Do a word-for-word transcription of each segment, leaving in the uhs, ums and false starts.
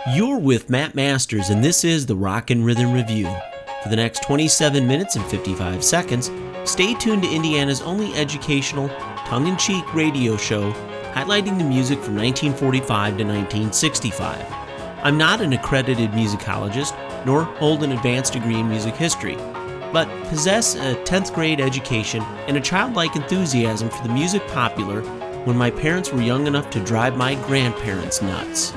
You're with Matt Masters, and this is the Rock and Rhythm Review. For the next twenty-seven minutes and fifty-five seconds, stay tuned to Indiana's only educational, tongue-in-cheek radio show highlighting the music from nineteen forty-five to nineteen sixty-five. I'm not an accredited musicologist, nor hold an advanced degree in music history, but possess a tenth grade education and a childlike enthusiasm for the music popular when my parents were young enough to drive my grandparents nuts.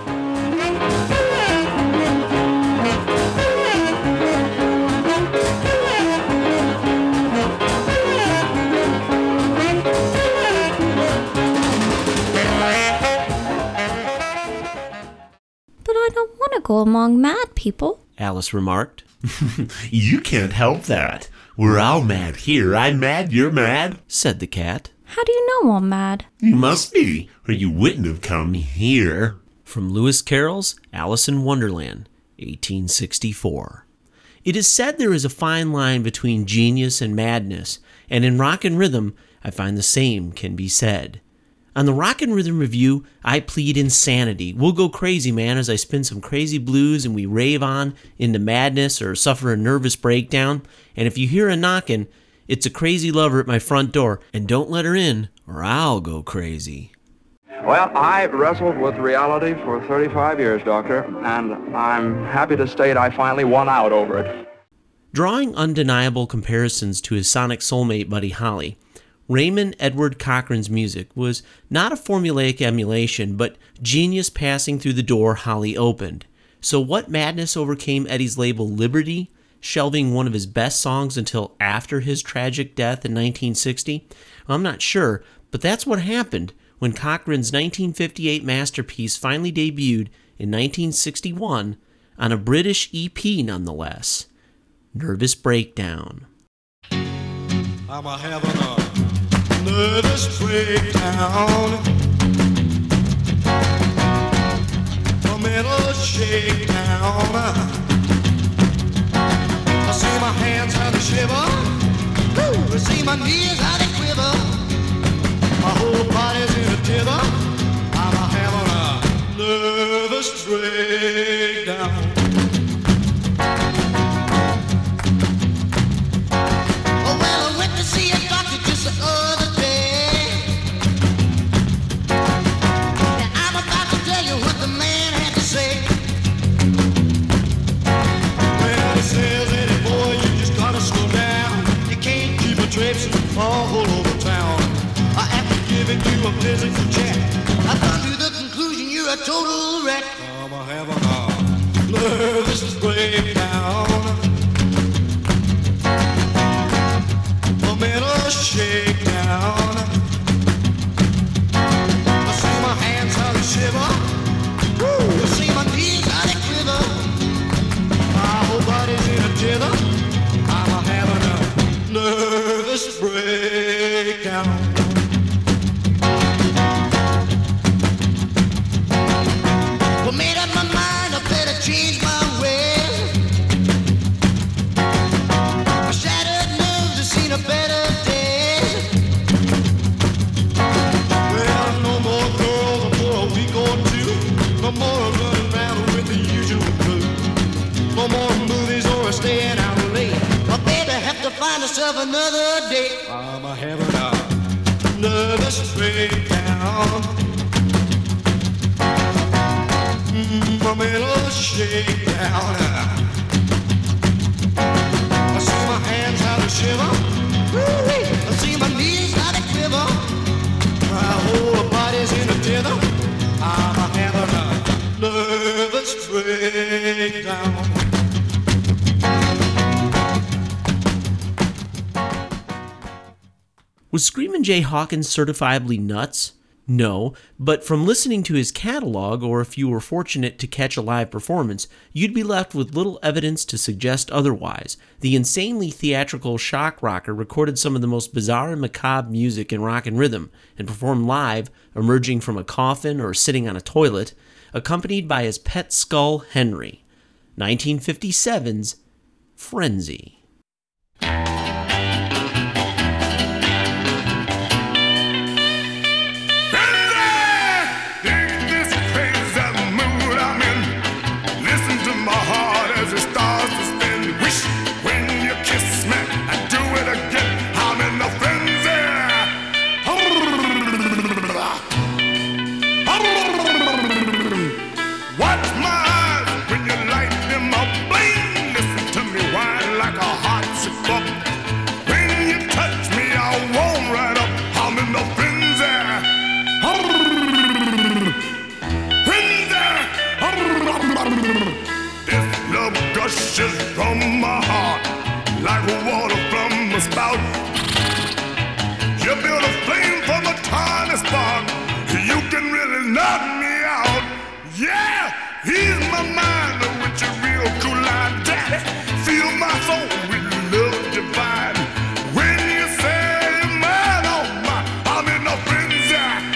But I don't want to go among mad people, Alice remarked. You can't help that. We're all mad here. I'm mad, you're mad, said the cat. How do you know I'm mad? You must be, or you wouldn't have come here. From Lewis Carroll's Alice in Wonderland, eighteen sixty-four. It is said there is a fine line between genius and madness, and in Rock and Rhythm, I find the same can be said. On the Rock and Rhythm Review, I plead insanity. We'll go crazy, man, as I spin some crazy blues and we rave on into madness or suffer a nervous breakdown. And if you hear a knocking, it's a crazy lover at my front door, and don't let her in or I'll go crazy. Well, I've wrestled with reality for thirty-five years, Doctor, and I'm happy to state I finally won out over it. Drawing undeniable comparisons to his sonic soulmate Buddy Holly, Raymond Edward Cochran's music was not a formulaic emulation, but genius passing through the door Holly opened. So what madness overcame Eddie's label Liberty, shelving one of his best songs until after his tragic death in nineteen sixty? I'm not sure, but that's what happened when Cochran's nineteen fifty-eight masterpiece finally debuted in nineteen sixty-one on a British E P nonetheless. Nervous Breakdown. I'm a having a nervous breakdown, a mental shakedown. I see my hands how they shiver, I see my knees how they quiver, my whole body's in a tither. I'm a having a nervous breakdown. Oh well, I went to see a doctor just the other day, and I'm about to tell you what the man had to say. Well, he says, Eddie boy, you just gotta slow down. You can't keep a traipsing all over town. I after giving you a physical check, I've come to the conclusion you're a total wreck. I'm a having a nervous breakdown, a mental shakedown. I see my hands how they shiver, I see my knees how they quiver, my whole body's in a tither. I'm a having a nervous breakdown. Well, made up my mind, I better change my ways. My shattered nerves have seen a better day. Well, no more girls for a week or two. No more running around with the usual crew. No more movies or staying out late. My baby have to find herself another date. I'm a having a nervous breakdown. My mental shakedown. I see my hands how they shiver, I see my knees how they quiver, my whole body's in a tither. I'm a having a nervous breakdown. Was Screamin' Jay Hawkins certifiably nuts? No, but from listening to his catalog, or if you were fortunate to catch a live performance, you'd be left with little evidence to suggest otherwise. The insanely theatrical shock rocker recorded some of the most bizarre and macabre music in rock and rhythm, and performed live, emerging from a coffin or sitting on a toilet, accompanied by his pet skull, Henry. nineteen fifty-seven's Frenzy. Dig this crazy mood I'm in. He's my mind with your real cool line, daddy. Fill my soul with love divine. When you say you're mine, oh my, I'm in a frenzy.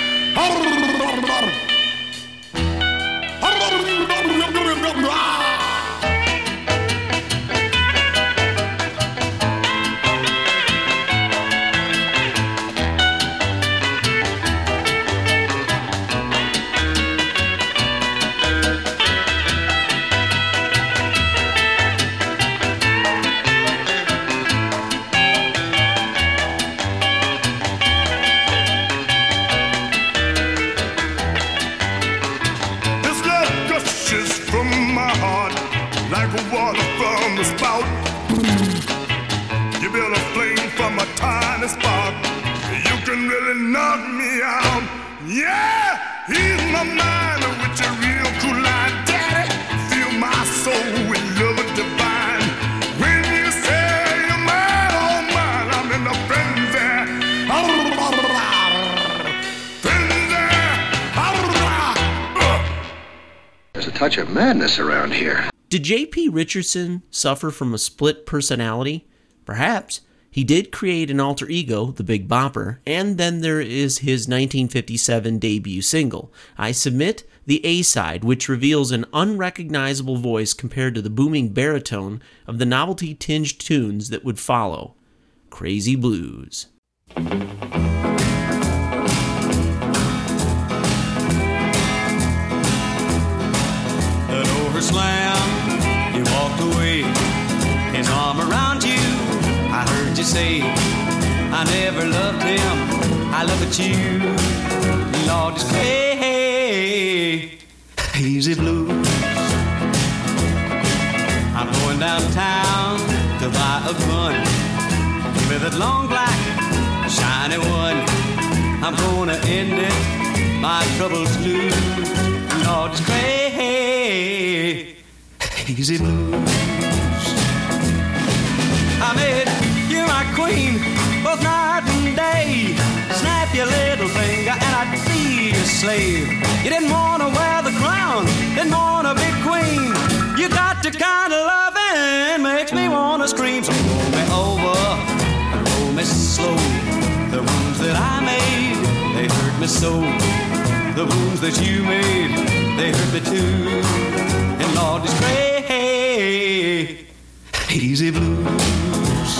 This love gushes from my heart like water from a spout. You build a flame from a tiny spark. You can really knock me out. Yeah, he's my mind with your real cool line, daddy. Fill my soul with love divine. When you say you're mine, oh mine, I'm in a frenzy. Frenzy. There's a touch of madness around here. Did J P. Richardson suffer from a split personality? Perhaps. He did create an alter ego, the Big Bopper, and then there is his nineteen fifty-seven debut single, I Submit, the A-side, which reveals an unrecognizable voice compared to the booming baritone of the novelty-tinged tunes that would follow. Crazy Blues. The door slammed, you walked away, his arm around you, I heard you say, I never loved him, I look at you, Lord, it's crazy blues. I'm going downtown to buy a gun, give me that long black, shiny one, I'm gonna end it, my troubles lose, Lord, it's crazy. Easy blues. I made you my queen, both night and day. Snap your little finger and I'd be your slave. You didn't want to wear the crown, didn't want to be queen. You got the kind of loving makes me want to scream. So roll me over and roll me slow. The wounds that I made, they hurt me so. The wounds that you made, they hurt me too. And Lord, it's crazy. Easy blues.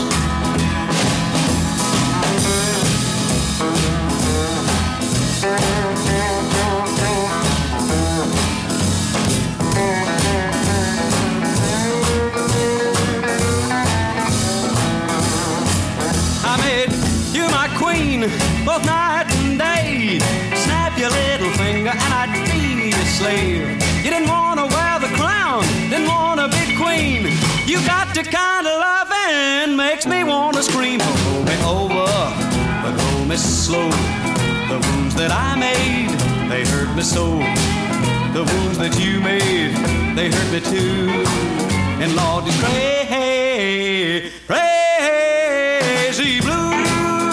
I made you my queen, both night and day. Snap your little finger and I'd be your slave. You didn't want to wear the crown, didn't want to be queen. You got the kind of loving makes me want to scream. Roll me over, but roll me slow. The wounds that I made, they hurt me so. The wounds that you made, they hurt me too. And Lord, it's crazy, crazy blues.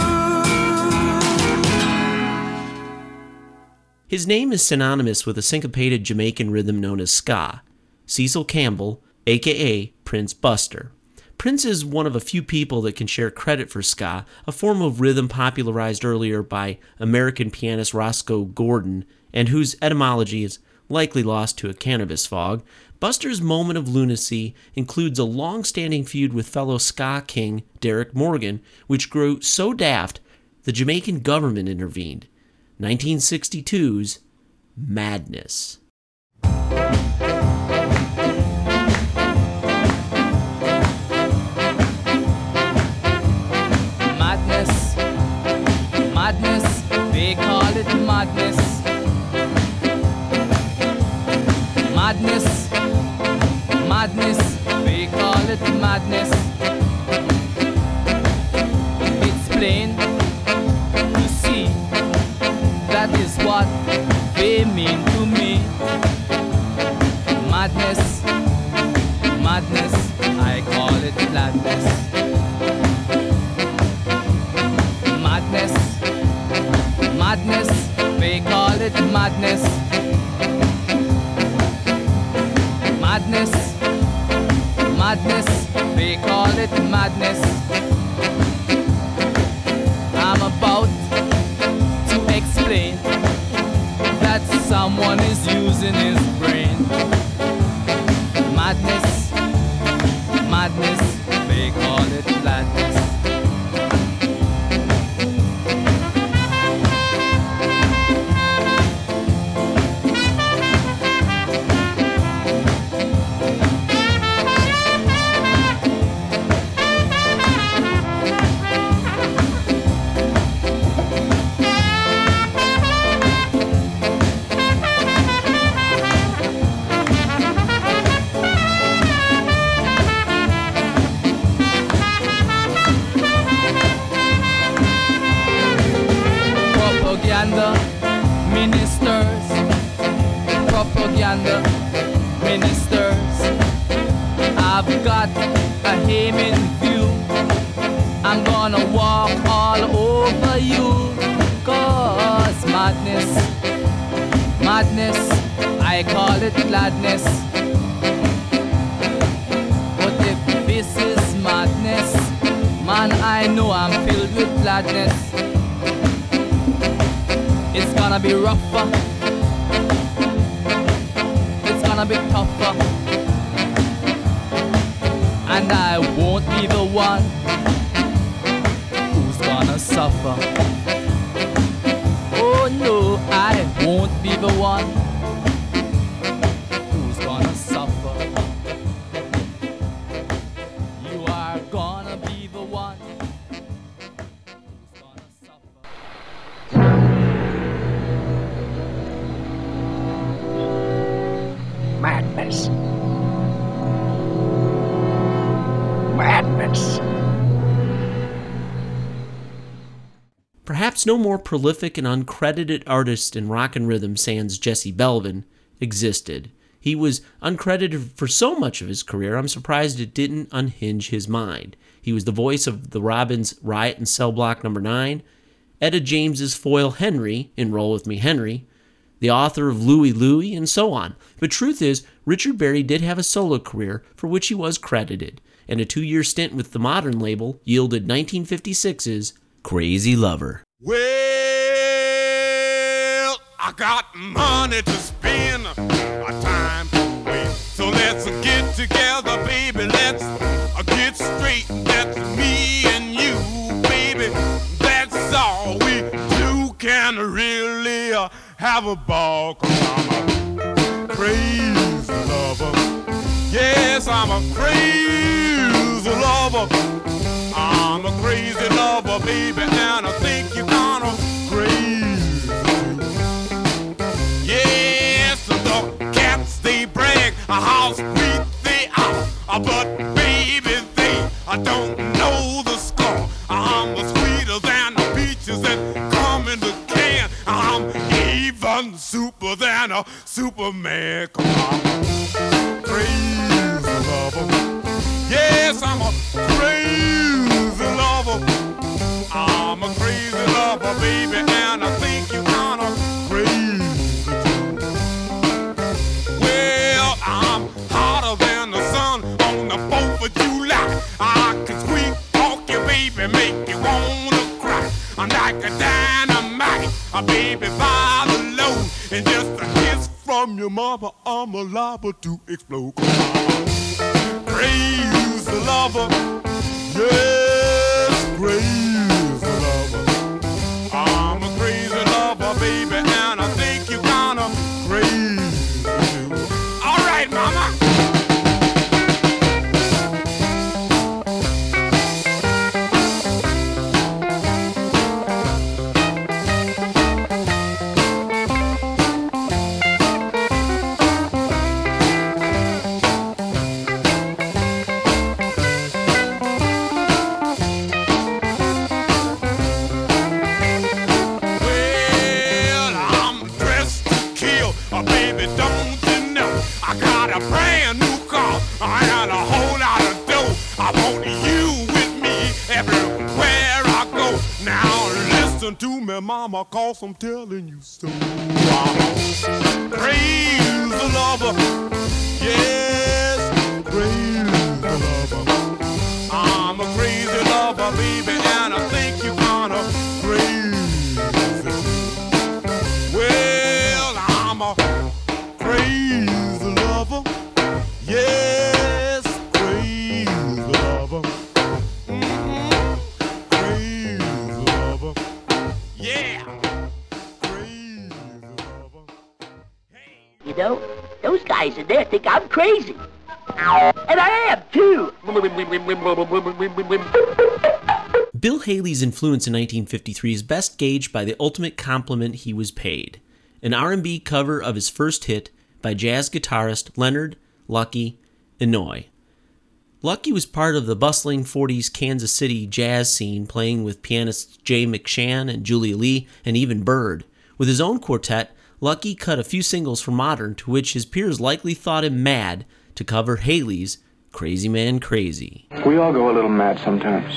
His name is synonymous with a syncopated Jamaican rhythm known as ska. Cecil Campbell, a k a. Prince Buster. Prince is one of a few people that can share credit for ska, a form of rhythm popularized earlier by American pianist Roscoe Gordon, and whose etymology is likely lost to a cannabis fog. Buster's moment of lunacy includes a long-standing feud with fellow ska king Derrick Morgan, which grew so daft the Jamaican government intervened. nineteen sixty-two's Madness. Madness, madness, they call it madness. Madness, madness, they call it madness. It's plain to see, that is what they mean to me. Madness, madness, I call it gladness. Madness, madness, they call it madness. madness, madness, they call it madness. I'm about to explain that someone is using his brain. Madness, madness, they call it madness. Propaganda ministers, propaganda ministers. I've got a aim in view. I'm gonna walk all over you. Cause madness, madness, I call it gladness. But if this is madness, man, I know I'm filled with gladness. It's gonna be rougher, it's gonna be tougher, and I won't be the one who's gonna suffer. Oh no, I won't be the one who's gonna suffer. You are gonna be the one who's gonna suffer. Madness. Madness. Perhaps no more prolific and uncredited artist in rock and rhythm sans Jesse Belvin existed. He was uncredited for so much of his career, I'm surprised it didn't unhinge his mind. He was the voice of the Robins' Riot in Cell Block Number nine, Etta James's foil Henry in Roll With Me Henry, the author of Louie Louie, and so on. But truth is, Richard Berry did have a solo career for which he was credited, and a two-year stint with the Modern label yielded nineteen fifty-six's Crazy Lover. Well, I got money to spend, a time to waste. So let's get together, baby. Let's uh, get straight. That's me and you, baby. That's all we two can really uh, have a ball. 'Cause I'm a crazy lover. Yes, I'm a crazy lover. I'm a crazy lover, baby, and I think you're kinda crazy. Yes, the cats, they brag how sweet they are, but baby, they I don't know the score. I'm sweeter than the peaches that come in the can. I'm even super than a Superman. 'Cause I'm a crazy lover. Yes, I'm a crazy lover. I'm a crazy lover, baby, and I think you kinda crazy too. Well, I'm hotter than the sun on the fourth of July. I can squeak, talk you, baby, make you wanna cry. I'm like a dynamite, a baby by the load, and just a kiss from your mama, I'm liable to explode. Crazy lover, yes, crazy lover. I'm a crazy lover, baby, and I think you kinda crazy too. All right, mama. To me, mama, cause I'm telling you so. I'm a crazy lover, yeah. my baby, and I think you're gonna crazy. Well, I'm a crazy lover. Yes, crazy lover. Mm-hmm. Crazy lover. Yeah. Crazy lover. You know, those guys in there think I'm crazy. And I am, too. Bill Haley's influence in nineteen fifty-three is best gauged by the ultimate compliment he was paid, an R and B cover of his first hit by jazz guitarist Leonard Lucky Inouye. Lucky was part of the bustling forties Kansas City jazz scene, playing with pianists Jay McShann and Julia Lee and even Bird. With his own quartet, Lucky cut a few singles for Modern, to which his peers likely thought him mad to cover Haley's Crazy Man Crazy. We all go a little mad sometimes.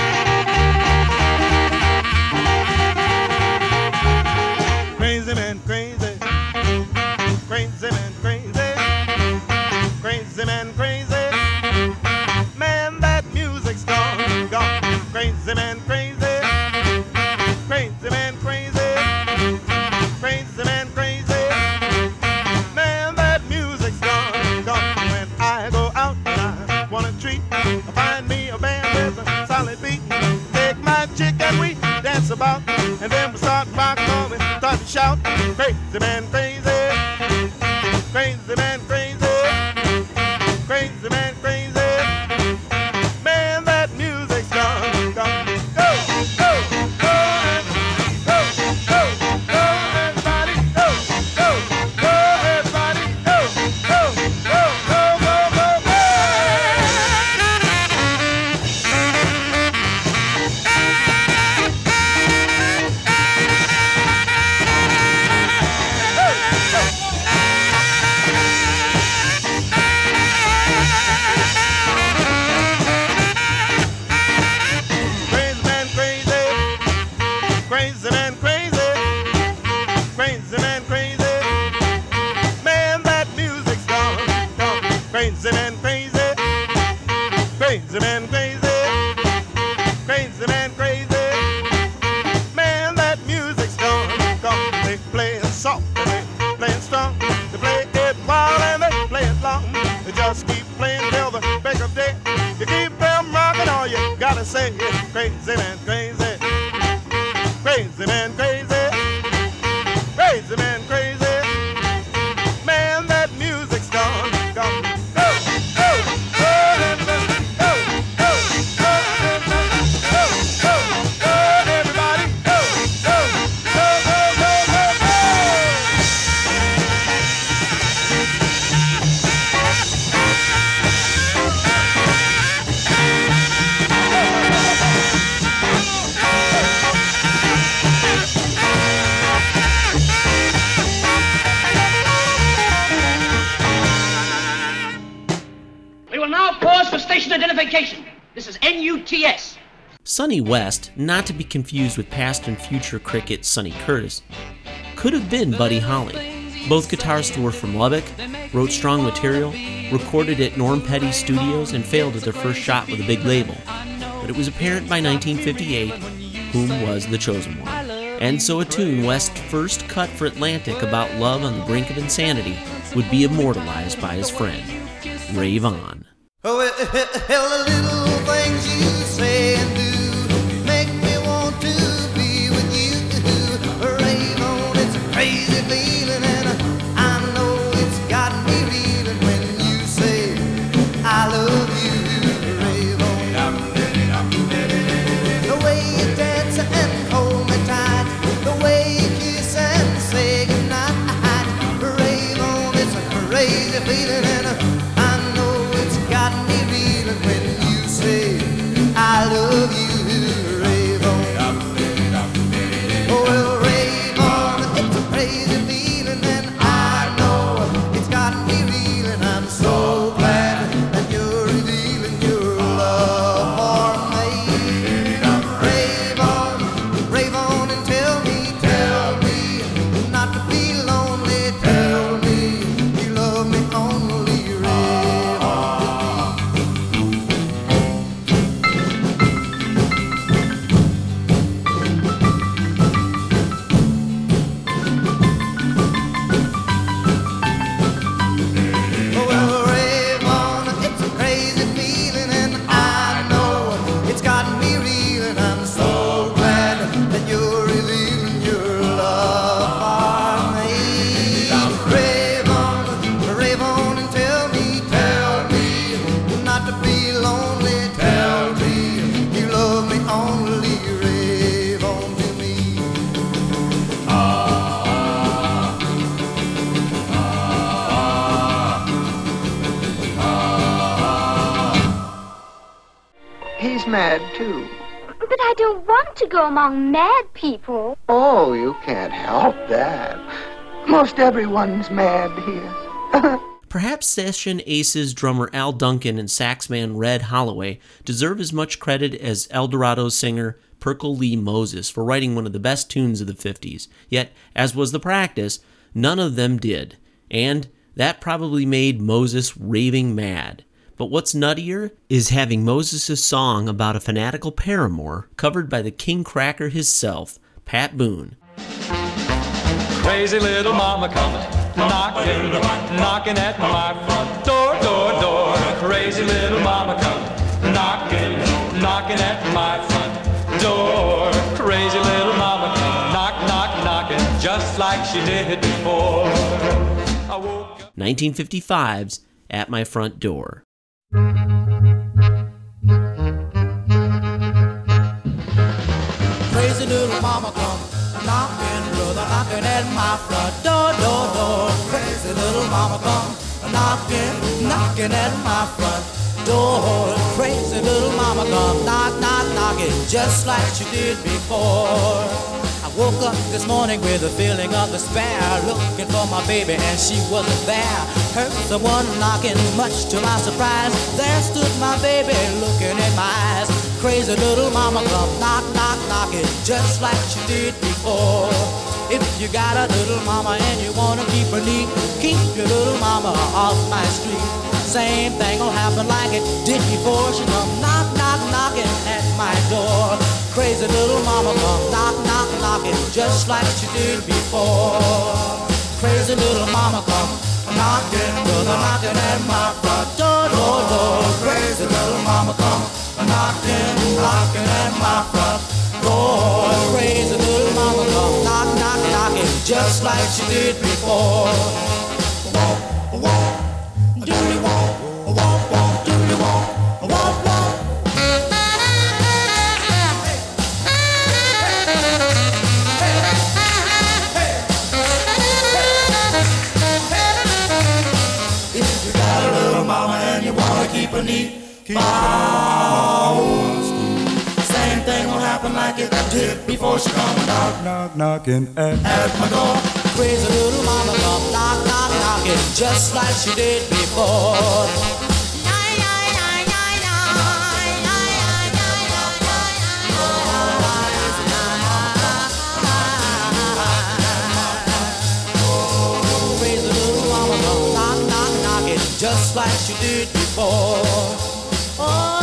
Crazy man, crazy. Crazy man, crazy. Crazy man, crazy. Man, that music's gone, gone. Crazy man, crazy. Crazy man, crazy. Crazy man, crazy. Man, that music's gone, gone. When I go out and I want a treat, I find me a band with a solid beat. Take my chick and we dance about, and then we start rock on and start to shout. Crazy man, crazy. Crazy man, crazy. Crazy man, crazy. Man, that music's gone, gone. Go, go, go, go, go, go, everybody, go, go, go, everybody, go, go, go, go, go, go, go. Crazy man, crazy. Crazy man, crazy. Crazy man, crazy. Man, that music's gone, gone. Crazy man, crazy. Crazy man, crazy. Crazy man, crazy. Man, that music's gone, gone. They play it soft and they play it strong. They play it wild and they play it long. They just keep playing till the break of day. You keep them rocking, all you gotta say is crazy man, crazy. Crazy man, crazy. Crazy man, crazy. Man, that music's gone, gone. Go, go, go, go, go, go, go, go, go, go, everybody, go, go, go, go, go, go, go. We will now pause for station identification. This is N U T S. Sonny West, not to be confused with past and future cricket Sonny Curtis, could have been Buddy Holly. Both guitarists were from Lubbock, wrote strong material, recorded at Norm Petty Studios, and failed at their first shot with a big label. But it was apparent by nineteen fifty-eight whom was the chosen one. And so a tune West first cut for Atlantic about love on the brink of insanity would be immortalized by his friend, Ray Vaughan. Oh, well, the little things you say and do make me want to be with you. Rave on, it's a crazy feeling, and I know it's got me reeling when you say I love you. Rave on. The way you dance and hold me tight, the way you kiss and say goodnight. Rave on, it's a crazy feeling, and I know it's got me reeling when you say I love you. Rave on. Oh, well, rave on, it's a crazy feeling, and I know it's got me reeling. I'm so glad that you're revealing your love for me. Rave on, rave on and tell me, tell me not to be lonely. Tell me you love me only. Rave on. He's mad, too. But I don't want to go among mad people. Oh, you can't help that. Most everyone's mad here. Perhaps Session Aces drummer Al Duncan and saxman Red Holloway deserve as much credit as Eldorado's singer Perkle Lee Moses for writing one of the best tunes of the fifties. Yet, as was the practice, none of them did. And that probably made Moses raving mad. But what's nuttier is having Moses' song about a fanatical paramour covered by the king cracker himself, Pat Boone. Crazy little mama coming, knocking, knocking at my front door, door, door. Crazy little mama coming, knocking, knocking at my front door. Crazy little mama coming, knock, knock, knocking, just like she did before. I woke up. nineteen fifty-five's At My Front Door. Crazy little mama come knocking, brother, knocking at my front door, door, door. Crazy little mama come knocking, knocking at my front door. Crazy little mama come knock, knock, knocking, just like she did before. I woke up this morning with a feeling of despair, looking for my baby and she wasn't there. Heard someone knocking, much to my surprise. There stood my baby looking in my eyes. Crazy little mama come knock, knock, knocking, just like she did before. If you got a little mama and you wanna keep her neat, keep your little mama off my street. Same thing will happen like it did before. She come knock, knock, knocking at my door. Crazy little mama come knock, knock, knocking, just like she did before. Crazy little mama come knocking, brother, knocking at my front door, door, door. Crazy little mama come knocking, knocking at my front door. Crazy little mama come knock, knock, knocking, just like she did before. Walk, walk, doodly walk, walk, walk, doodly walk, walk, walk. If you got a little mama and you wanna keep her neat, keep her same thing will happen like it did before she come knock, knock, knocking at, at my door. Crazy little mama come knock, knock, knocking, just like she did before. Crazy little mama come knock, knock, knocking, just like she did before. Oh.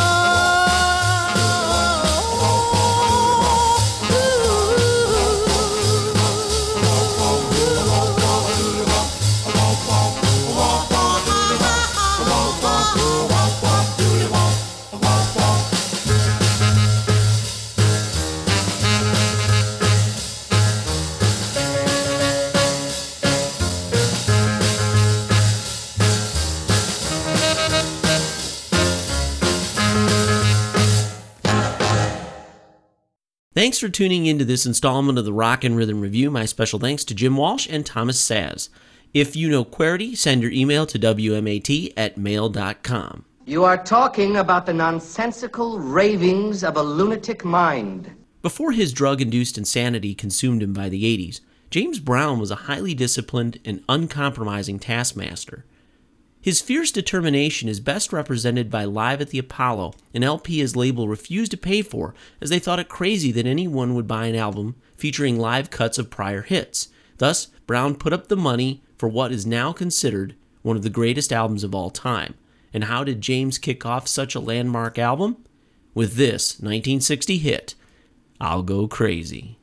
Thanks for tuning into this installment of the Rock and Rhythm Review. My special thanks to Jim Walsh and Thomas Saz. If you know QWERTY, send your email to W M A T at mail dot com. You are talking about the nonsensical ravings of a lunatic mind. Before his drug-induced insanity consumed him by the eighties, James Brown was a highly disciplined and uncompromising taskmaster. His fierce determination is best represented by Live at the Apollo, an L P his label refused to pay for as they thought it crazy that anyone would buy an album featuring live cuts of prior hits. Thus, Brown put up the money for what is now considered one of the greatest albums of all time. And how did James kick off such a landmark album? With this nineteen sixty hit, I'll Go Crazy.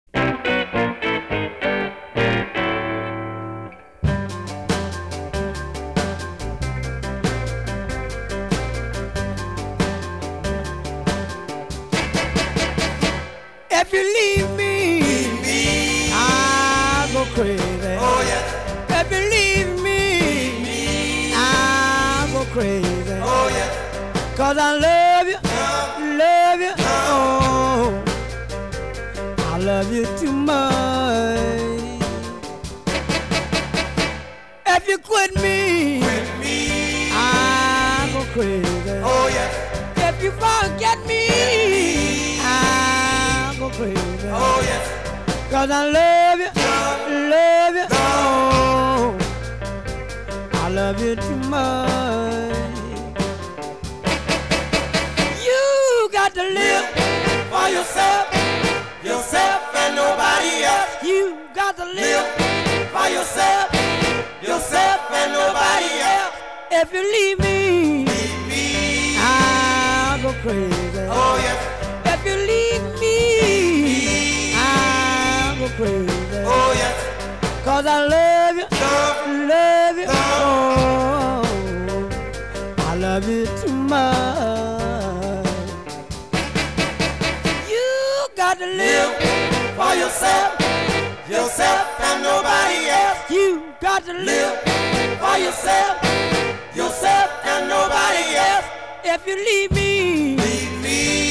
If you leave me, leave me, I'll go crazy. Oh yeah. If you leave me, leave me, I'll go crazy. Oh yeah. Cause I love you, yeah. love you, yeah. oh, I love you too much. If you quit me, quit me, I'll go crazy. Oh yeah. If you forget me, I'll go crazy. Oh, yes. Cause I love you, love you, oh, I love you too much. You got to live for yourself, yourself and nobody else. You got to live for yourself, yourself and nobody else. If you leave me, leave me, I'll go crazy. Oh yes. If you leave me, I'll go crazy. Oh yes. Cause I love you, love, love you, love. Oh, I love you too much. You got to live for yourself, yourself and nobody else. You got to live for yourself, yourself and nobody else. If you leave me, leave me,